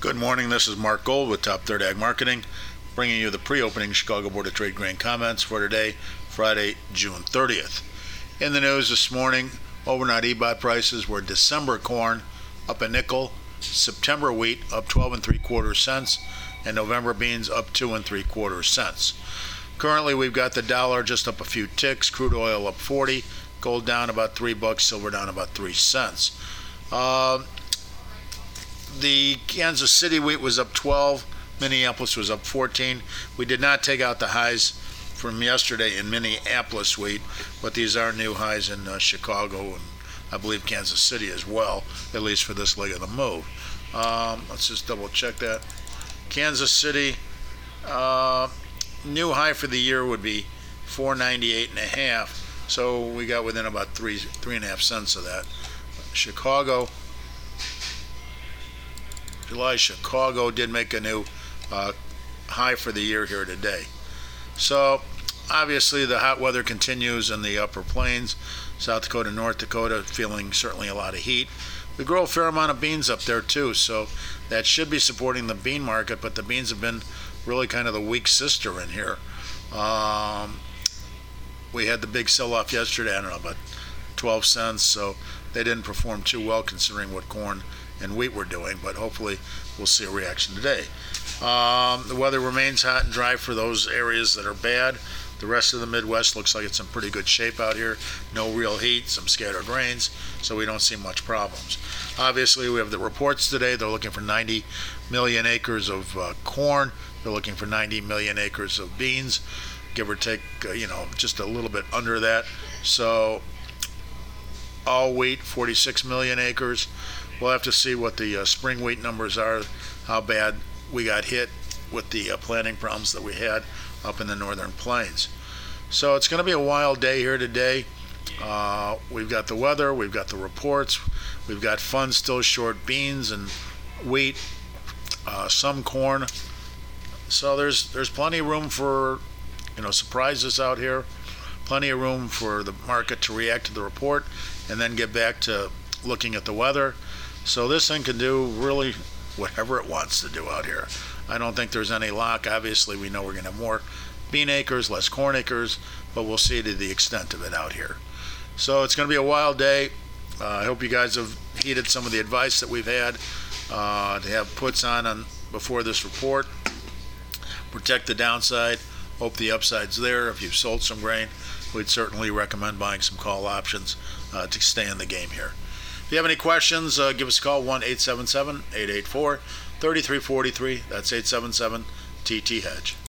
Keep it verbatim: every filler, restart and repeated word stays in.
Good morning, this is Mark Gold with Top Third Ag Marketing, bringing you the pre-opening Chicago Board of Trade grain comments for today, Friday, June thirtieth. In the news this morning, overnight E B O T prices were December corn up a nickel, September wheat up twelve and three quarter cents, and November beans up two and three quarter cents. Currently, we've got the dollar just up a few ticks, crude oil up forty, gold down about three bucks, silver down about three cents. Uh, The Kansas City wheat was up twelve, Minneapolis was up fourteen. We did not take out the highs from yesterday in Minneapolis wheat, but these are new highs in uh, Chicago and I believe Kansas City as well, at least for this leg of the move. Um, let's just double check that. Kansas City, uh, new high for the year would be four ninety-eight and a half, so we got within about three three and a half cents of that. Chicago. July, Chicago did make a new uh, high for the year here today. So obviously the hot weather continues in the upper plains, South Dakota, North Dakota, feeling certainly a lot of heat. We grow a fair amount of beans up there too, so that should be supporting the bean market, but the beans have been really kind of the weak sister in here. Um, we had the big sell-off yesterday, I don't know, about twelve cents, so they didn't perform too well considering what corn and wheat were doing, but hopefully we'll see a reaction today. Um, the weather remains hot and dry for those areas that are bad. The rest of the Midwest looks like it's in pretty good shape out here. No real heat, some scattered rains, so we don't see much problems. Obviously, we have the reports today. They're looking for ninety million acres of uh, corn. They're looking for ninety million acres of beans, give or take, uh, you know, just a little bit under that. So all wheat, forty-six million acres. We'll have to see what the uh, spring wheat numbers are, how bad we got hit with the uh, planting problems that we had up in the northern plains. So it's going to be a wild day here today. Uh, we've got the weather, we've got the reports, we've got funds still short beans and wheat, uh, some corn. So there's there's plenty of room for, you know, surprises out here. Plenty of room for the market to react to the report and then get back to looking at the weather. So this thing can do really whatever it wants to do out here. I don't think there's any lock. Obviously, we know we're going to have more bean acres, less corn acres, but we'll see to the extent of it out here. So it's going to be a wild day. Uh, I hope you guys have heeded some of the advice that we've had uh, to have puts on, on before this report. Protect the downside. Hope the upside's there. If you've sold some grain, we'd certainly recommend buying some call options uh, to stay in the game here. If you have any questions, uh, give us a call, one eight seven seven, eight eight four, three three four three. That's eight seven seven T T Hedge.